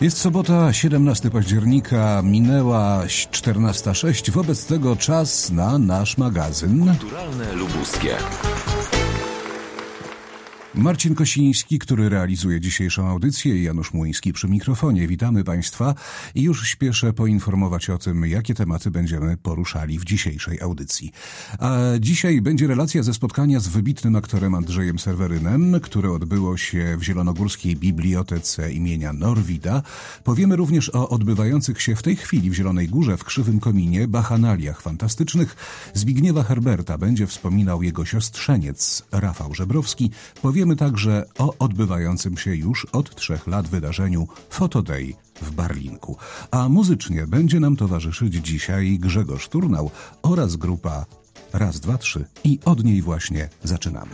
Jest sobota, 17 października, minęła 14:06, wobec tego czas na nasz magazyn Kulturalne Lubuskie. Marcin Kosiński, który realizuje dzisiejszą audycję, i Janusz Młyński przy mikrofonie. Witamy Państwa i już śpieszę poinformować o tym, jakie tematy będziemy poruszali w dzisiejszej audycji. A dzisiaj będzie relacja ze spotkania z wybitnym aktorem Andrzejem Sewerynem, które odbyło się w Zielonogórskiej Bibliotece imienia Norwida. Powiemy również o odbywających się w tej chwili w Zielonej Górze w Krzywym Kominie bachanaliach fantastycznych. Zbigniewa Herberta będzie wspominał jego siostrzeniec Rafał Żebrowski. Powiemy także o odbywającym się już od 3 lat wydarzeniu Fotoday w Barlinku. A muzycznie będzie nam towarzyszyć dzisiaj Grzegorz Turnał oraz grupa Raz, dwa, trzy. I od niej właśnie zaczynamy.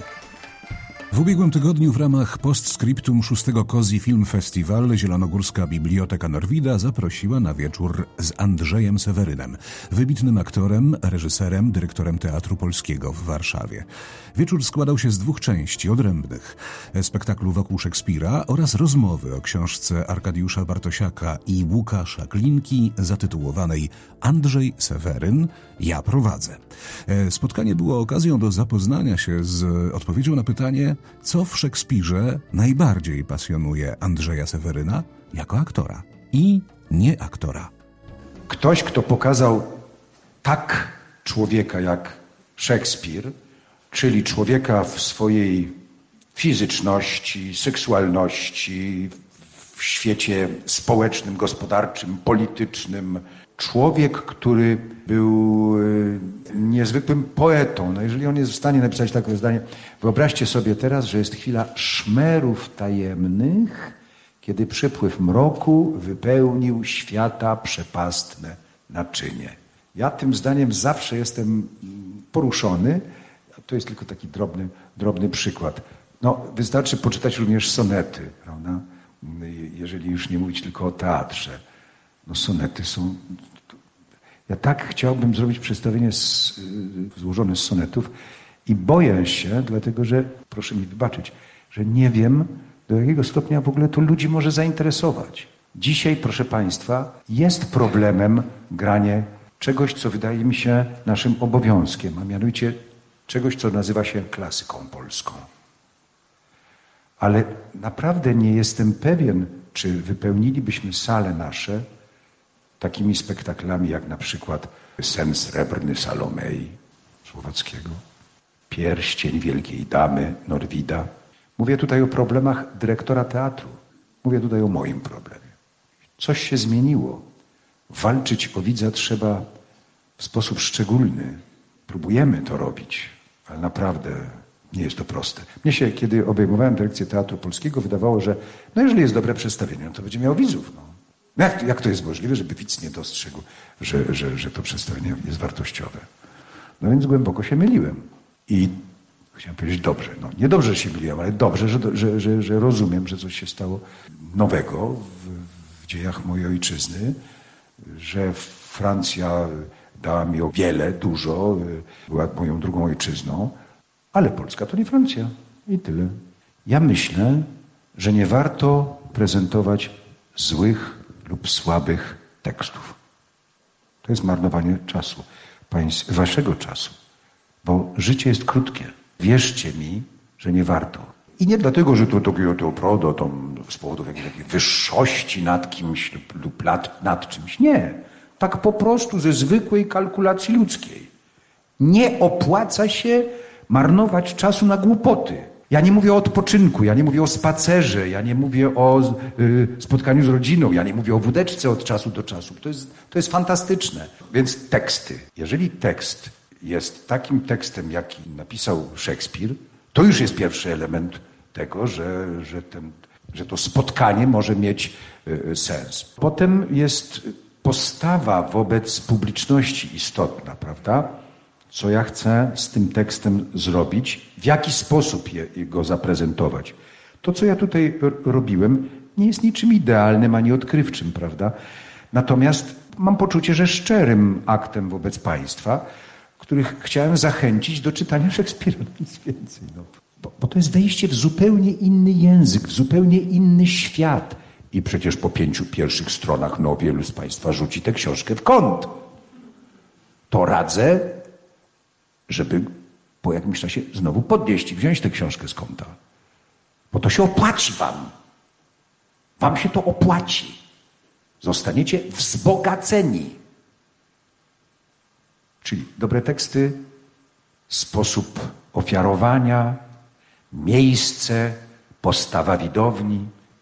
W ubiegłym tygodniu w ramach postscriptum 6. Cozy Film Festival Zielonogórska Biblioteka Norwida zaprosiła na wieczór z Andrzejem Sewerynem, wybitnym aktorem, reżyserem, dyrektorem Teatru Polskiego w Warszawie. Wieczór składał się z 2 części odrębnych: spektaklu wokół Szekspira oraz rozmowy o książce Arkadiusza Bartosiaka i Łukasza Klinki zatytułowanej Andrzej Seweryn – Ja prowadzę. Spotkanie było okazją do zapoznania się z odpowiedzią na pytanie, co w Szekspirze najbardziej pasjonuje Andrzeja Seweryna jako aktora i nie aktora. Ktoś, kto pokazał tak człowieka jak Szekspir, czyli człowieka w swojej fizyczności, seksualności, w świecie społecznym, gospodarczym, politycznym. Człowiek, który był niezwykłym poetą. No jeżeli on jest w stanie napisać takie zdanie, wyobraźcie sobie teraz, że jest chwila szmerów tajemnych, kiedy przypływ mroku wypełnił świata przepastne naczynie. Ja tym zdaniem zawsze jestem poruszony. To jest tylko taki drobny przykład. No, wystarczy poczytać również sonety, prawda? Jeżeli już nie mówić tylko o teatrze. No, sonety są... Ja tak chciałbym zrobić przedstawienie złożone z sonetów i boję się, dlatego że, proszę mi wybaczyć, że nie wiem, do jakiego stopnia w ogóle to ludzi może zainteresować. Dzisiaj, proszę Państwa, jest problemem granie czegoś, co wydaje mi się naszym obowiązkiem, a mianowicie czegoś, co nazywa się klasyką polską. Ale naprawdę nie jestem pewien, czy wypełnilibyśmy sale nasze takimi spektaklami jak na przykład Sen srebrny Salomei Słowackiego, Pierścień Wielkiej Damy Norwida. Mówię tutaj o problemach dyrektora teatru. Mówię tutaj o moim problemie. Coś się zmieniło. Walczyć o widza trzeba w sposób szczególny. Próbujemy to robić, ale naprawdę nie jest to proste. Mnie się, kiedy obejmowałem dyrekcję Teatru Polskiego, wydawało, że no jeżeli jest dobre przedstawienie, to będzie miało widzów. No. Jak to jest możliwe, żeby widz nie dostrzegł, że to przedstawienie jest wartościowe? No więc głęboko się myliłem. I chciałem powiedzieć dobrze. No, nie dobrze, że się myliłem, ale dobrze, że rozumiem, że coś się stało nowego w dziejach mojej ojczyzny, że Francja dała mi o wiele, dużo, była moją drugą ojczyzną, ale Polska to nie Francja. I tyle. Ja myślę, że nie warto prezentować złych lub słabych tekstów. To jest marnowanie czasu, waszego czasu, bo życie jest krótkie. Wierzcie mi, że nie warto. I nie dlatego, że to prawda, z powodu jakiejś wyższości nad kimś lub nad czymś. Nie. Tak po prostu ze zwykłej kalkulacji ludzkiej. Nie opłaca się marnować czasu na głupoty. Ja nie mówię o odpoczynku, ja nie mówię o spacerze, ja nie mówię o spotkaniu z rodziną, ja nie mówię o wódeczce od czasu do czasu. To jest fantastyczne. Więc teksty. Jeżeli tekst jest takim tekstem, jaki napisał Szekspir, to już jest pierwszy element tego, że to spotkanie może mieć sens. Potem jest postawa wobec publiczności istotna, prawda? Co ja chcę z tym tekstem zrobić, w jaki sposób go zaprezentować. To, co ja tutaj robiłem, nie jest niczym idealnym ani odkrywczym, prawda? Natomiast mam poczucie, że szczerym aktem wobec państwa, których chciałem zachęcić do czytania Szekspira, nic więcej. Bo to jest wejście w zupełnie inny język, w zupełnie inny świat. I przecież po 5 pierwszych stronach wielu z Państwa rzuci tę książkę w kąt. To radzę, żeby po jakimś czasie znowu podnieść i wziąć tę książkę z kąta. Bo to się opłaci wam. Wam się to opłaci. Zostaniecie wzbogaceni. Czyli dobre teksty, sposób ofiarowania, miejsce, postawa widowni.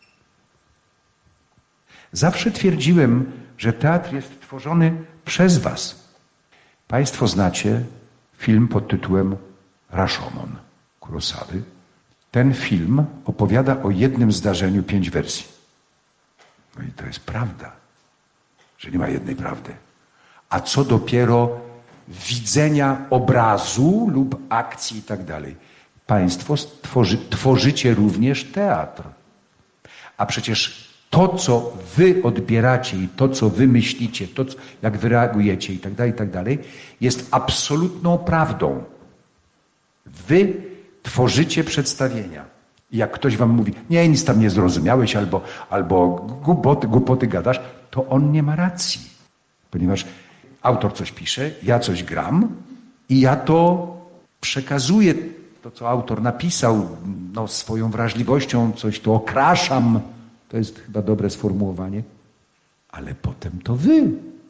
Zawsze twierdziłem, że teatr jest tworzony przez was. Państwo znacie film pod tytułem Rashomon Kurosawy. Ten film opowiada o jednym zdarzeniu 5 wersji. No i to jest prawda, że nie ma jednej prawdy. A co dopiero widzenia obrazu lub akcji i tak dalej. Państwo tworzycie również teatr. A przecież to, co wy odbieracie i to, co wy myślicie, to, jak wy reagujecie i tak dalej, jest absolutną prawdą. Wy tworzycie przedstawienia. I jak ktoś wam mówi, nie, nic tam nie zrozumiałeś, albo głupoty gadasz, to on nie ma racji. Ponieważ autor coś pisze, ja coś gram i ja to przekazuję, to co autor napisał, swoją wrażliwością, coś to okraszam. To jest chyba dobre sformułowanie. Ale potem to wy.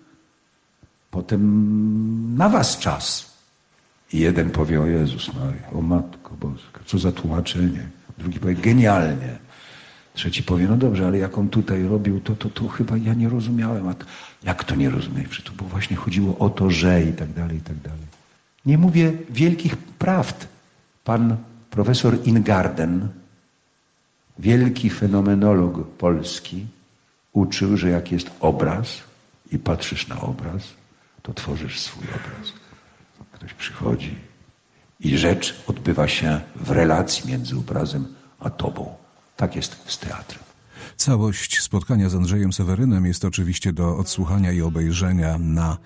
Potem na was czas. I jeden powie, o Jezus Maria, o Matko Boska, co za tłumaczenie. Drugi powie, genialnie. Trzeci powie, no dobrze, ale jak on tutaj robił, to chyba ja nie rozumiałem. A jak to nie rozumiałem? Że to było właśnie chodziło o to, że i tak dalej, i tak dalej. Nie mówię wielkich prawd. Pan profesor Ingarden, wielki fenomenolog polski, uczył, że jak jest obraz i patrzysz na obraz, to tworzysz swój obraz. Ktoś przychodzi i rzecz odbywa się w relacji między obrazem a tobą. Tak jest z teatrem. Całość spotkania z Andrzejem Sewerynem jest oczywiście do odsłuchania i obejrzenia na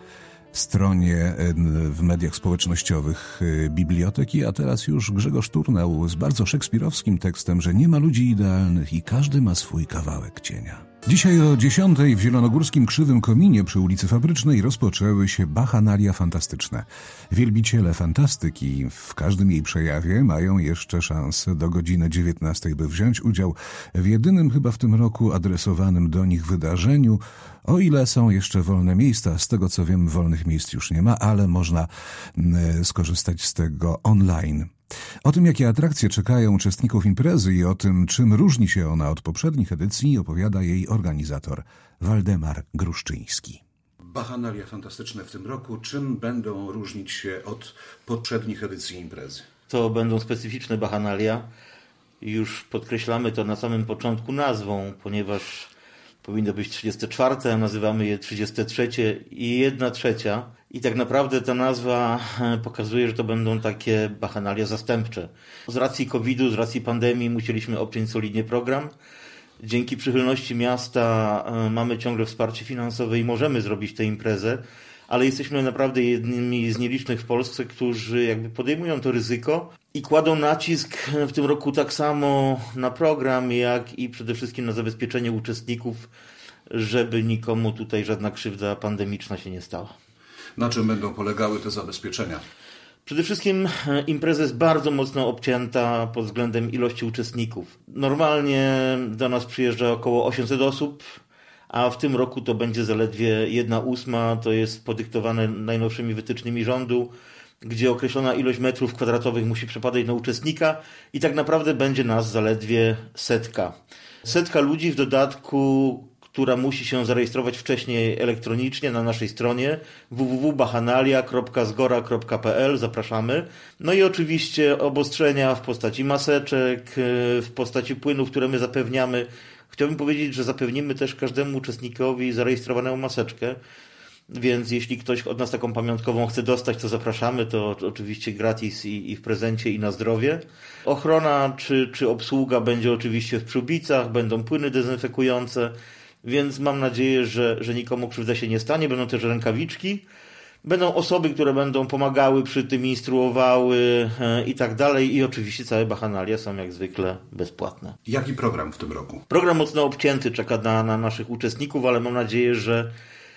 stronie w mediach społecznościowych Biblioteki, a teraz już Grzegorz Turnał z bardzo szekspirowskim tekstem, że nie ma ludzi idealnych i każdy ma swój kawałek cienia. Dzisiaj o 10:00 w zielonogórskim Krzywym Kominie przy ulicy Fabrycznej rozpoczęły się bachanalia fantastyczne. Wielbiciele fantastyki w każdym jej przejawie mają jeszcze szansę do godziny 19:00, by wziąć udział w jedynym chyba w tym roku adresowanym do nich wydarzeniu. O ile są jeszcze wolne miejsca, z tego co wiem, wolnych miejsc już nie ma, ale można skorzystać z tego online. O tym, jakie atrakcje czekają uczestników imprezy i o tym, czym różni się ona od poprzednich edycji, opowiada jej organizator Waldemar Gruszczyński. Bachanalia fantastyczne w tym roku. Czym będą różnić się od poprzednich edycji imprezy? To będą specyficzne bachanalia. Już podkreślamy to na samym początku nazwą, ponieważ powinno być 34, a nazywamy je 33 i 1/3. I tak naprawdę ta nazwa pokazuje, że to będą takie bachanalia zastępcze. Z racji COVID-u, z racji pandemii musieliśmy obciąć solidnie program. Dzięki przychylności miasta mamy ciągle wsparcie finansowe i możemy zrobić tę imprezę, ale jesteśmy naprawdę jednymi z nielicznych w Polsce, którzy jakby podejmują to ryzyko i kładą nacisk w tym roku tak samo na program, jak i przede wszystkim na zabezpieczenie uczestników, żeby nikomu tutaj żadna krzywda pandemiczna się nie stała. Na czym będą polegały te zabezpieczenia? Przede wszystkim impreza jest bardzo mocno obcięta pod względem ilości uczestników. Normalnie do nas przyjeżdża około 800 osób, a w tym roku to będzie zaledwie 1/8. To jest podyktowane najnowszymi wytycznymi rządu, gdzie określona ilość metrów kwadratowych musi przypadać na uczestnika i tak naprawdę będzie nas zaledwie 100. 100 ludzi w dodatku, która musi się zarejestrować wcześniej elektronicznie na naszej stronie www.bachanalia.zgora.pl. Zapraszamy. No i oczywiście obostrzenia w postaci maseczek, w postaci płynów, które my zapewniamy. Chciałbym powiedzieć, że zapewnimy też każdemu uczestnikowi zarejestrowaną maseczkę, więc jeśli ktoś od nas taką pamiątkową chce dostać, to zapraszamy, to oczywiście gratis i w prezencie i na zdrowie. Ochrona czy obsługa będzie oczywiście w przyłbicach, będą płyny dezynfekujące, więc mam nadzieję, że nikomu krzywda się nie stanie. Będą też rękawiczki. Będą osoby, które będą pomagały przy tym, instruowały i tak dalej. I oczywiście całe bachanalia są jak zwykle bezpłatne. Jaki program w tym roku? Program mocno obcięty czeka na naszych uczestników, ale mam nadzieję, że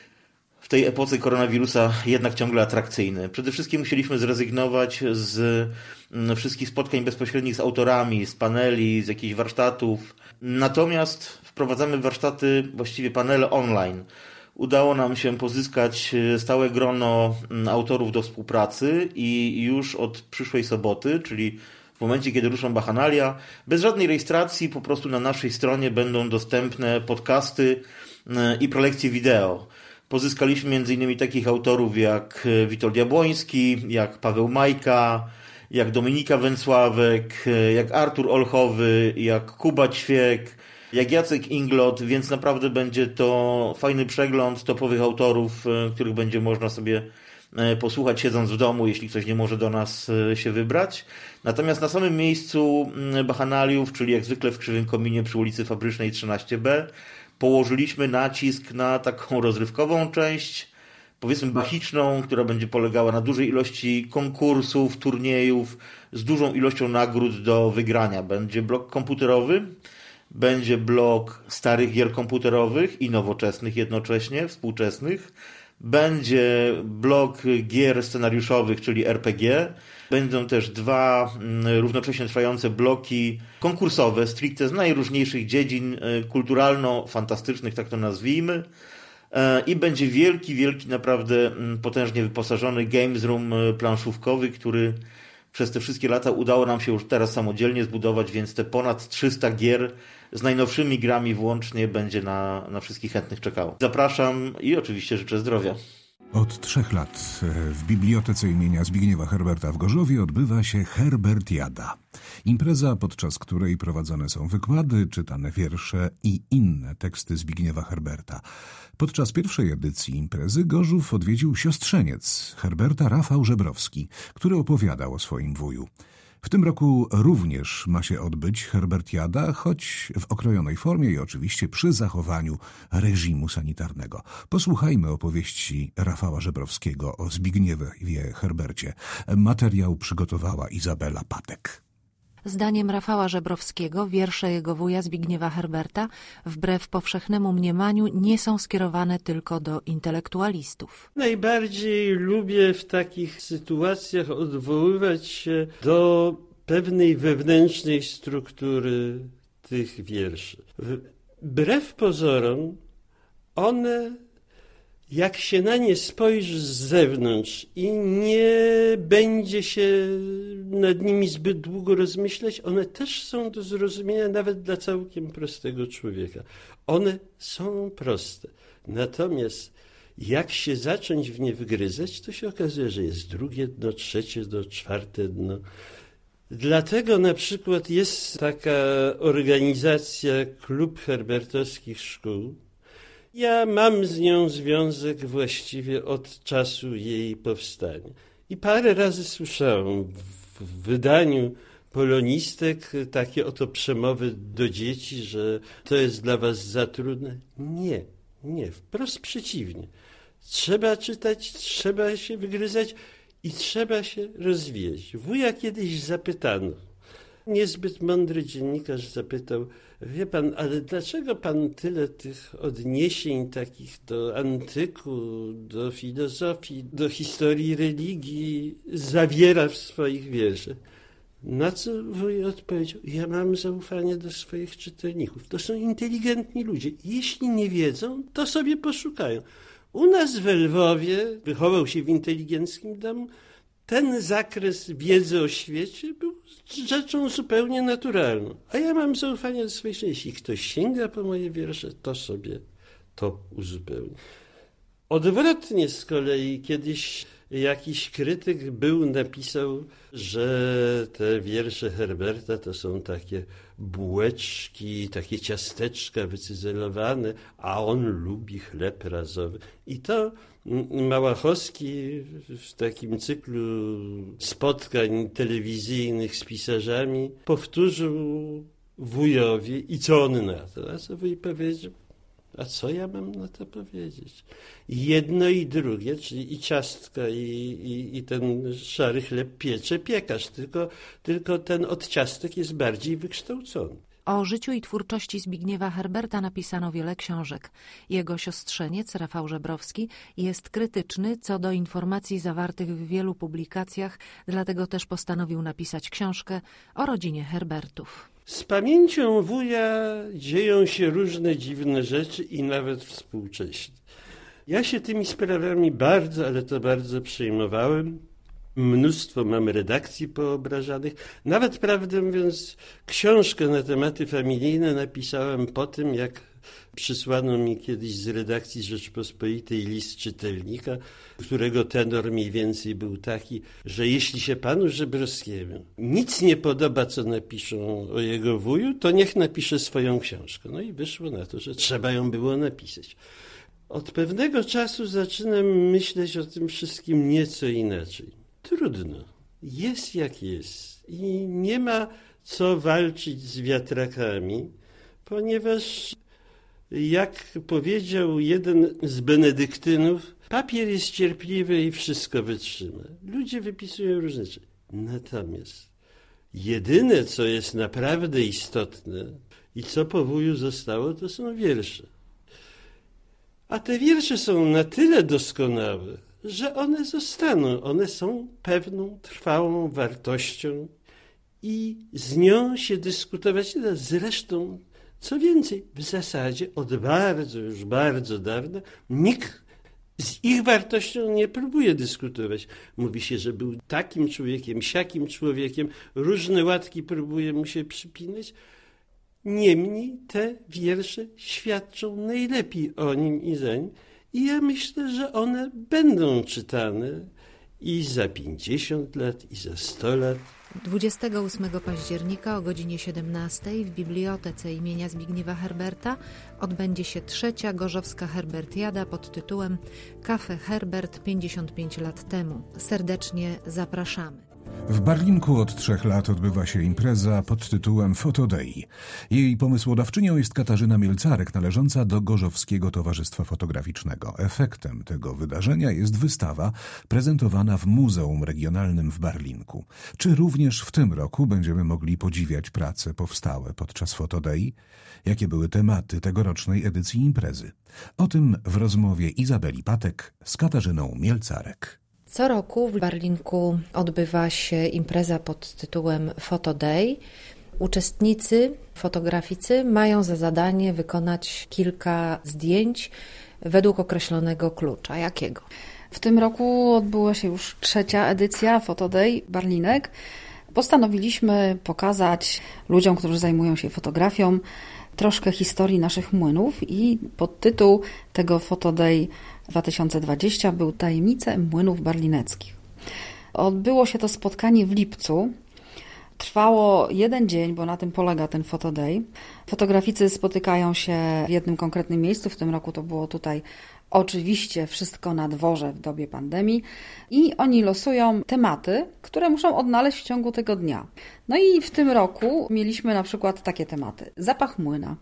w tej epoce koronawirusa jednak ciągle atrakcyjny. Przede wszystkim musieliśmy zrezygnować z wszystkich spotkań bezpośrednich z autorami, z paneli, z jakichś warsztatów. Natomiast wprowadzamy warsztaty, właściwie panele online. Udało nam się pozyskać stałe grono autorów do współpracy i już od przyszłej soboty, czyli w momencie, kiedy ruszą bachanalia, bez żadnej rejestracji, po prostu na naszej stronie będą dostępne podcasty i prelekcje wideo. Pozyskaliśmy m.in. takich autorów jak Witold Jabłoński, jak Paweł Majka, jak Dominika Węcławek, jak Artur Olchowy, jak Kuba Ćwiek, jak Jacek Inglot, więc naprawdę będzie to fajny przegląd topowych autorów, których będzie można sobie posłuchać siedząc w domu, jeśli ktoś nie może do nas się wybrać. Natomiast na samym miejscu bachanaliów, czyli jak zwykle w Krzywym Kominie przy ulicy Fabrycznej 13b, położyliśmy nacisk na taką rozrywkową część, powiedzmy bachiczną, która będzie polegała na dużej ilości konkursów, turniejów, z dużą ilością nagród do wygrania. Będzie blok komputerowy, będzie blok starych gier komputerowych i nowoczesnych jednocześnie, współczesnych. Będzie blok gier scenariuszowych, czyli RPG. Będą też 2 równocześnie trwające bloki konkursowe, stricte z najróżniejszych dziedzin kulturalno-fantastycznych, tak to nazwijmy. I będzie wielki, naprawdę potężnie wyposażony Games Room planszówkowy, który przez te wszystkie lata udało nam się już teraz samodzielnie zbudować, więc te ponad 300 gier z najnowszymi grami włącznie będzie na wszystkich chętnych czekało. Zapraszam i oczywiście życzę zdrowia. Od 3 lat w Bibliotece imienia Zbigniewa Herberta w Gorzowie odbywa się Herbertiada. Impreza, podczas której prowadzone są wykłady, czytane wiersze i inne teksty Zbigniewa Herberta. Podczas pierwszej edycji imprezy Gorzów odwiedził siostrzeniec Herberta, Rafał Żebrowski, który opowiadał o swoim wuju. W tym roku również ma się odbyć Herbertiada, choć w okrojonej formie i oczywiście przy zachowaniu reżimu sanitarnego. Posłuchajmy opowieści Rafała Żebrowskiego o Zbigniewie Herbercie. Materiał przygotowała Izabela Patek. Zdaniem Rafała Żebrowskiego wiersze jego wuja Zbigniewa Herberta, wbrew powszechnemu mniemaniu, nie są skierowane tylko do intelektualistów. Najbardziej lubię w takich sytuacjach odwoływać się do pewnej wewnętrznej struktury tych wierszy. Wbrew pozorom one, jak się na nie spojrzy z zewnątrz i nie będzie się nad nimi zbyt długo rozmyślać, one też są do zrozumienia nawet dla całkiem prostego człowieka. One są proste. Natomiast jak się zacząć w nie wgryzać, to się okazuje, że jest drugie dno, trzecie dno, czwarte dno. Dlatego na przykład jest taka organizacja Klub Herbertowskich Szkół. Ja mam z nią związek właściwie od czasu jej powstania. I parę razy słyszałem w wydaniu polonistek takie oto przemowy do dzieci, że to jest dla was za trudne. Nie, wprost przeciwnie. Trzeba czytać, trzeba się wygryzać i trzeba się rozwijać. Wuja kiedyś zapytano, niezbyt mądry dziennikarz zapytał, wie pan, ale dlaczego pan tyle tych odniesień takich do antyku, do filozofii, do historii religii zawiera w swoich wierszach? Na co wuj odpowiedział, ja mam zaufanie do swoich czytelników. To są inteligentni ludzie. Jeśli nie wiedzą, to sobie poszukają. U nas w Lwowie, wychował się w inteligenckim domu, ten zakres wiedzy o świecie był rzeczą zupełnie naturalną. A ja mam zaufanie do swojej części. Jeśli ktoś sięga po moje wiersze, to sobie to uzupełni. Odwrotnie z kolei kiedyś jakiś krytyk napisał, że te wiersze Herberta to są takie bułeczki, takie ciasteczka wycyzelowane, a on lubi chleb razowy. I to Małachowski w takim cyklu spotkań telewizyjnych z pisarzami powtórzył wujowi i co on na to? A co wuj powiedział? A co ja mam na to powiedzieć? Jedno i drugie, czyli i ciastka, i ten szary chleb piecze piekarz, tylko ten od ciastek jest bardziej wykształcony. O życiu i twórczości Zbigniewa Herberta napisano wiele książek. Jego siostrzeniec, Rafał Żebrowski, jest krytyczny co do informacji zawartych w wielu publikacjach, dlatego też postanowił napisać książkę o rodzinie Herbertów. Z pamięcią wuja dzieją się różne dziwne rzeczy i nawet współcześnie. Ja się tymi sprawami bardzo, ale to bardzo przejmowałem. Mnóstwo mam redakcji poobrażanych. Nawet, prawdę mówiąc, książkę na tematy familijne napisałem po tym, jak przysłano mi kiedyś z redakcji Rzeczpospolitej list czytelnika, którego tenor mniej więcej był taki, że jeśli się panu Żebrowskiemu nic nie podoba, co napiszą o jego wuju, to niech napisze swoją książkę. No i wyszło na to, że trzeba ją było napisać. Od pewnego czasu zaczynam myśleć o tym wszystkim nieco inaczej. Trudno. Jest jak jest. I nie ma co walczyć z wiatrakami, ponieważ, jak powiedział jeden z benedyktynów, papier jest cierpliwy i wszystko wytrzyma. Ludzie wypisują różne rzeczy. Natomiast jedyne, co jest naprawdę istotne i co po wuju zostało, to są wiersze. A te wiersze są na tyle doskonałe, że one zostaną. One są pewną trwałą wartością i z nią się dyskutować nie da. Zresztą, co więcej, w zasadzie od już bardzo dawna nikt z ich wartością nie próbuje dyskutować. Mówi się, że był takim człowiekiem, siakim człowiekiem, różne łatki próbuje mu się przypinać. Niemniej te wiersze świadczą najlepiej o nim i za nim. I ja myślę, że one będą czytane i za 50 lat, i za 100 lat. 28 października o godzinie 17 w Bibliotece imienia Zbigniewa Herberta odbędzie się 3. Gorzowska Herbertiada pod tytułem Kafe Herbert 55 lat temu. Serdecznie zapraszamy. W Barlinku od 3 lat odbywa się impreza pod tytułem Photo Day. Jej pomysłodawczynią jest Katarzyna Mielcarek, należąca do Gorzowskiego Towarzystwa Fotograficznego. Efektem tego wydarzenia jest wystawa prezentowana w Muzeum Regionalnym w Barlinku. Czy również w tym roku będziemy mogli podziwiać prace powstałe podczas Photo Day? Jakie były tematy tegorocznej edycji imprezy? O tym w rozmowie Izabeli Patek z Katarzyną Mielcarek. Co roku w Barlinku odbywa się impreza pod tytułem Photo Day. Uczestnicy, fotograficy mają za zadanie wykonać kilka zdjęć według określonego klucza. Jakiego? W tym roku odbyła się już 3. edycja Photo Day Barlinek. Postanowiliśmy pokazać ludziom, którzy zajmują się fotografią, troszkę historii naszych młynów i podtytuł tego Photo Day 2020 był Tajemnice młynów barlineckich. Odbyło się to spotkanie w lipcu. Trwało 1 dzień, bo na tym polega ten Photo Day. Fotograficy spotykają się w jednym konkretnym miejscu. W tym roku to było tutaj oczywiście wszystko na dworze w dobie pandemii. I oni losują tematy, które muszą odnaleźć w ciągu tego dnia. No i w tym roku mieliśmy na przykład takie tematy. Zapach młyna,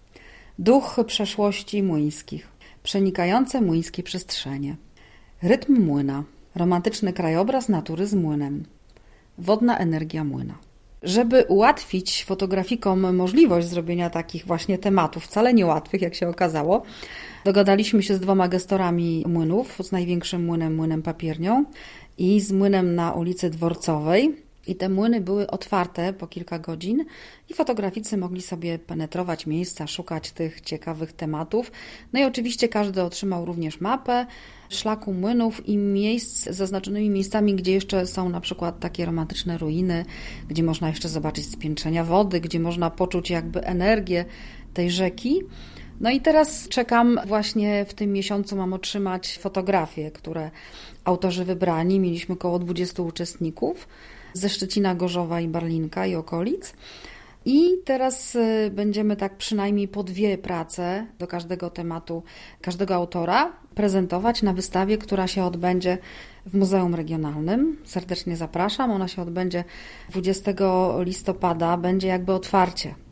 duch przeszłości młyńskich, przenikające młyńskie przestrzenie, rytm młyna, romantyczny krajobraz natury z młynem, wodna energia młyna. Żeby ułatwić fotografikom możliwość zrobienia takich właśnie tematów, wcale niełatwych, jak się okazało, dogadaliśmy się z 2 gestorami młynów, z największym młynem Papiernią i z młynem na ulicy Dworcowej. I te młyny były otwarte po kilka godzin i fotograficy mogli sobie penetrować miejsca, szukać tych ciekawych tematów. No i oczywiście każdy otrzymał również mapę szlaku młynów i miejsc z zaznaczonymi miejscami, gdzie jeszcze są na przykład takie romantyczne ruiny, gdzie można jeszcze zobaczyć spiętrzenia wody, gdzie można poczuć jakby energię tej rzeki. No i teraz czekam, właśnie w tym miesiącu mam otrzymać fotografie, które autorzy wybrani. Mieliśmy około 20 uczestników ze Szczecina, Gorzowa i Barlinka i okolic. I teraz będziemy tak przynajmniej po 2 prace do każdego tematu, każdego autora prezentować na wystawie, która się odbędzie w Muzeum Regionalnym. Serdecznie zapraszam. Ona się odbędzie 20 listopada, będzie jakby otwarcie.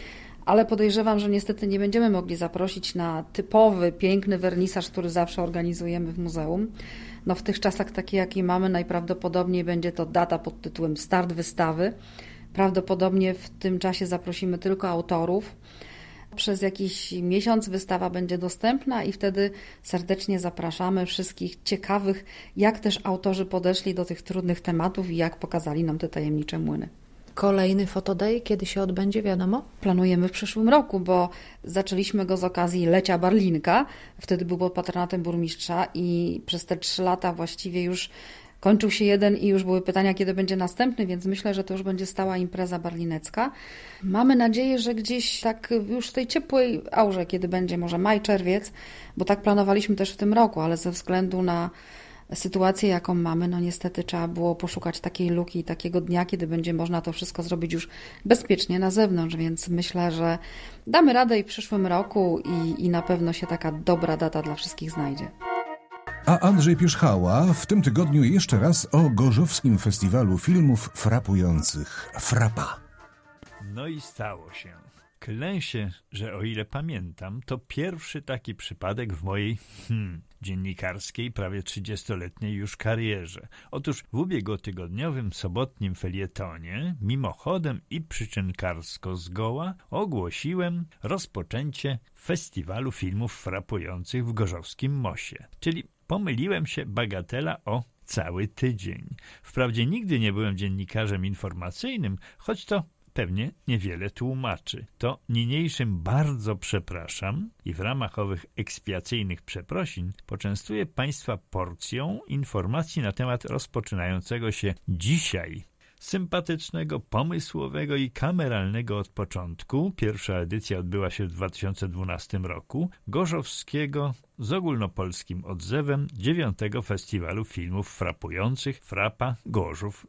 ale podejrzewam, że niestety nie będziemy mogli zaprosić na typowy, piękny wernisaż, który zawsze organizujemy w muzeum. No w tych czasach takie, jakie mamy, najprawdopodobniej będzie to data pod tytułem Start Wystawy. Prawdopodobnie w tym czasie zaprosimy tylko autorów. Przez jakiś miesiąc wystawa będzie dostępna i wtedy serdecznie zapraszamy wszystkich ciekawych, jak też autorzy podeszli do tych trudnych tematów i jak pokazali nam te tajemnicze młyny. Kolejny Fotoday, kiedy się odbędzie, wiadomo? Planujemy w przyszłym roku, bo zaczęliśmy go z okazji Lecia Barlinka. Wtedy był pod patronatem burmistrza i przez te 3 lata właściwie już kończył się jeden i już były pytania, kiedy będzie następny, więc myślę, że to już będzie stała impreza barlinecka. Mamy nadzieję, że gdzieś tak już w tej ciepłej aurze, kiedy będzie może maj, czerwiec, bo tak planowaliśmy też w tym roku, ale ze względu na sytuację, jaką mamy, no niestety trzeba było poszukać takiej luki i takiego dnia, kiedy będzie można to wszystko zrobić już bezpiecznie na zewnątrz, więc myślę, że damy radę i w przyszłym roku i na pewno się taka dobra data dla wszystkich znajdzie. A Andrzej Pierzchała w tym tygodniu jeszcze raz o Gorzowskim Festiwalu Filmów Frapujących Frapa. No i stało się. Klę się, że o ile pamiętam, to pierwszy taki przypadek w mojej dziennikarskiej, prawie 30-letniej już karierze. Otóż w ubiegłotygodniowym sobotnim felietonie, mimochodem i przyczynkarsko zgoła, ogłosiłem rozpoczęcie Festiwalu Filmów Frapujących w Gorzowskim Mosie. Czyli pomyliłem się, bagatela, o cały tydzień. Wprawdzie nigdy nie byłem dziennikarzem informacyjnym, choć to pewnie niewiele tłumaczy. To niniejszym bardzo przepraszam i w ramach owych ekspiacyjnych przeprosin poczęstuję Państwa porcją informacji na temat rozpoczynającego się dzisiaj sympatycznego, pomysłowego i kameralnego od początku, pierwsza edycja odbyła się w 2012 roku, gorzowskiego z ogólnopolskim odzewem 9. Festiwalu Filmów Frapujących Frapa Gorzów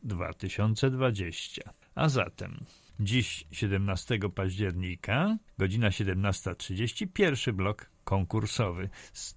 2020. A zatem dziś 17 października, godzina 17:30, pierwszy blok konkursowy,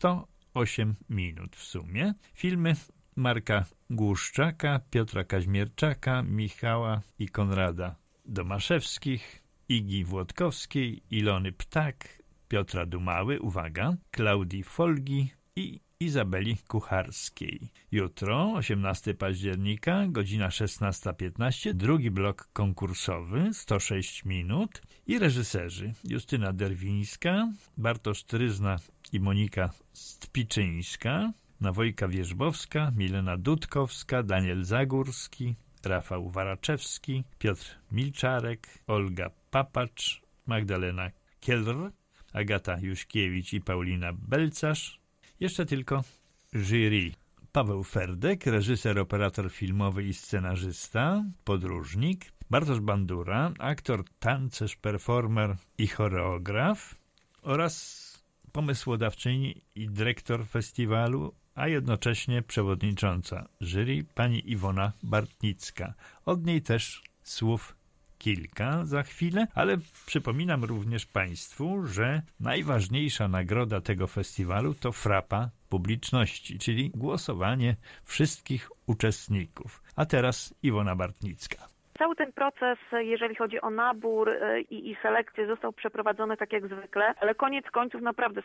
108 minut w sumie. Filmy Marka Głuszczaka, Piotra Kaźmierczaka, Michała i Konrada Domaszewskich, Igi Włodkowskiej, Ilony Ptak, Piotra Dumały, uwaga, Klaudii Folgi i Izabeli Kucharskiej. Jutro, 18 października, godzina 16:15, drugi blok konkursowy, 106 minut i reżyserzy Justyna Derwińska, Bartosz Tryzna i Monika Stpiczyńska, Nawojka Wierzbowska, Milena Dudkowska, Daniel Zagórski, Rafał Waraczewski, Piotr Milczarek, Olga Papacz, Magdalena Kielr, Agata Juszkiewicz i Paulina Belcarz. Jeszcze tylko jury. Paweł Ferdek, reżyser, operator filmowy i scenarzysta, podróżnik. Bartosz Bandura, aktor, tancerz, performer i choreograf oraz pomysłodawczyni i dyrektor festiwalu, a jednocześnie przewodnicząca jury, pani Iwona Bartnicka. Od niej też słów kilka za chwilę, ale przypominam również Państwu, że najważniejsza nagroda tego festiwalu to frapa publiczności, czyli głosowanie wszystkich uczestników. A teraz Iwona Bartnicka. Cały ten proces, jeżeli chodzi o nabór i selekcję, został przeprowadzony tak jak zwykle, ale koniec końców naprawdę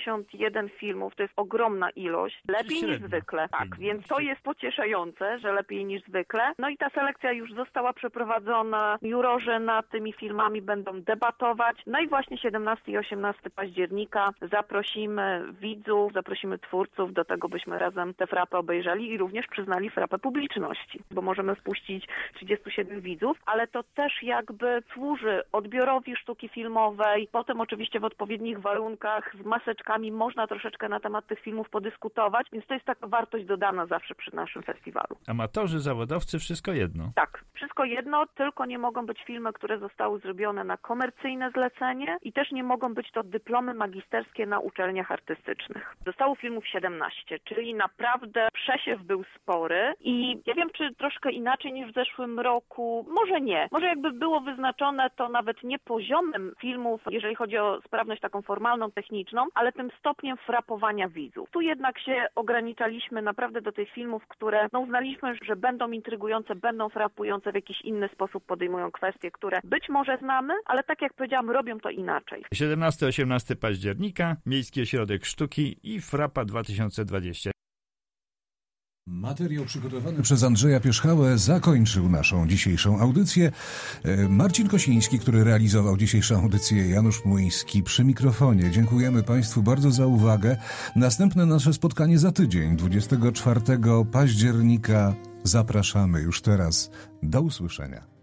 151 filmów to jest ogromna ilość. Lepiej niż zwykle. Tak, więc to jest pocieszające, że lepiej niż zwykle. No i ta selekcja już została przeprowadzona. Jurorzy nad tymi filmami będą debatować. No i właśnie 17 i 18 października zaprosimy widzów, zaprosimy twórców do tego, byśmy razem te frapy obejrzeli i również przyznali frapę publiczności, bo możemy wpuścić 37 widzów, ale to też jakby służy odbiorowi sztuki filmowej. Potem oczywiście w odpowiednich warunkach z maseczkami można troszeczkę na temat tych filmów podyskutować, więc to jest taka wartość dodana zawsze przy naszym festiwalu. Amatorzy, zawodowcy, wszystko jedno. Tak, wszystko jedno, tylko nie mogą być filmy, które zostały zrobione na komercyjne zlecenie i też nie mogą być to dyplomy magisterskie na uczelniach artystycznych. Zostało filmów 17, czyli naprawdę przesiew był spory i ja wiem, czy troszkę inaczej niż w zeszłym roku prostu może nie. Może jakby było wyznaczone to nawet nie poziomem filmów, jeżeli chodzi o sprawność taką formalną, techniczną, ale tym stopniem frapowania widzów. Tu jednak się ograniczaliśmy naprawdę do tych filmów, które uznaliśmy, że będą intrygujące, będą frapujące, w jakiś inny sposób podejmują kwestie, które być może znamy, ale tak jak powiedziałam, robią to inaczej. 17-18 października, Miejski Ośrodek Sztuki i Frapa 2020. Materiał przygotowany przez Andrzeja Pierzchałę zakończył naszą dzisiejszą audycję. Marcin Kosiński, który realizował dzisiejszą audycję, Janusz Młyński przy mikrofonie. Dziękujemy Państwu bardzo za uwagę. Następne nasze spotkanie za tydzień, 24 października. Zapraszamy już teraz. Do usłyszenia.